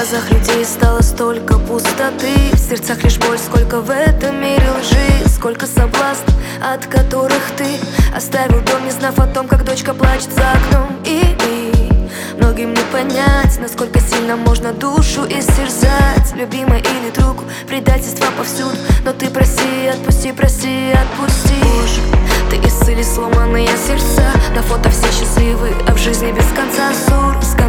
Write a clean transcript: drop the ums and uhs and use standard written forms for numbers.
глазах людей стало столько пустоты, в сердцах лишь боль, сколько в этом мире лжи, сколько соблазнов, от которых ты оставил дом, не знав о том, как дочка плачет за окном. И многим не понять, насколько сильно можно душу истерзать. Любимый или другу, предательство повсюду, но ты проси, отпусти, проси, отпусти. Боже, ты исцели сломанные сердца. На фото все счастливы, а в жизни без конца ссор.